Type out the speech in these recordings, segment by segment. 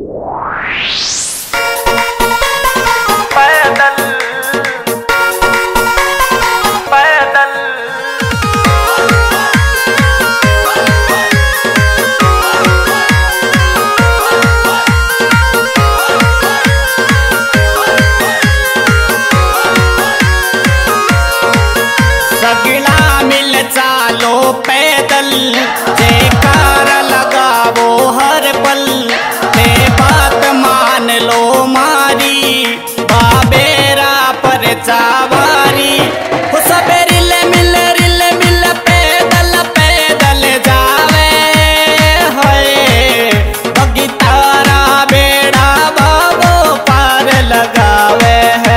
पैदल जयकार लगावो हर पल, ते बात मान लो मारी बाबेरा पर चावारी। सबे रिल मिल पैदल पैदल जावे है, बगीतारा बेड़ा बाबो पार लगावे है।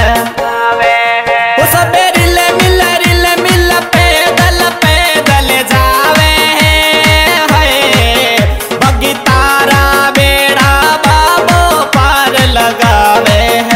सबे रिल मिल पैदल पैदल जावे है, बगीतारा बेड़ा बाबो पार लगावे है।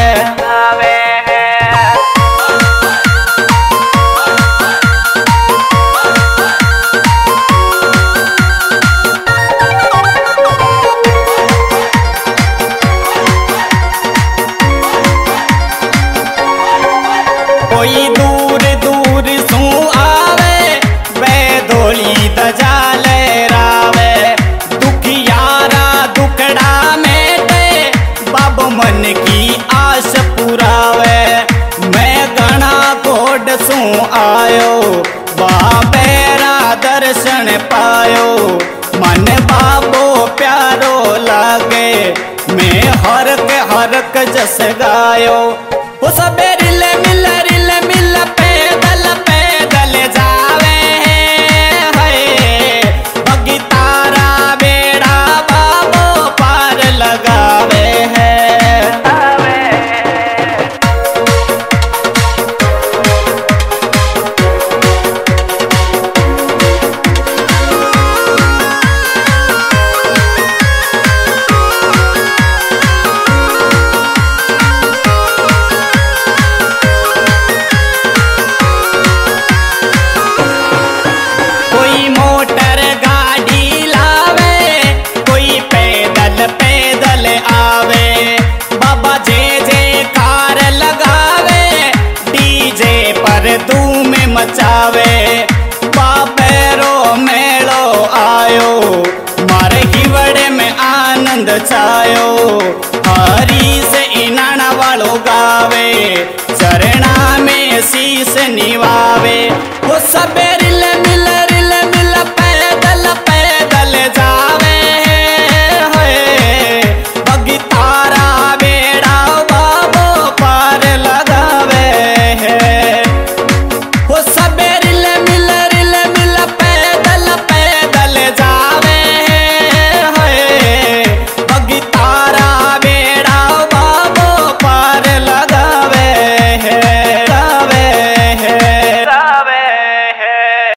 कोई दूर दूर सू आवे बैदोली दजा लहरावे, दुखियारा दुखड़ा मेटे बाबो मन की आस पुरावे। मैं घना कोड सू आयो बाबेरा दर्शन पायो, मन बाबो प्यारो लागे मैं हरक जस गायो। वो सबे रिल मिल पैदल पैदल जावे है, बगीतारा बेड़ा बाबो पार लगावे है। कोई मोटर गाड़ी लावे, कोई पैदल पैदल आवे, बाबा जे कार लगावे डीजे पर धूम मचावे। बाबेरो मेलो आयो मारे हिवड़े में आनंद छायो, हरी से इनाना वालो गावे चरणा में शीस निवावे। वो सबे रिल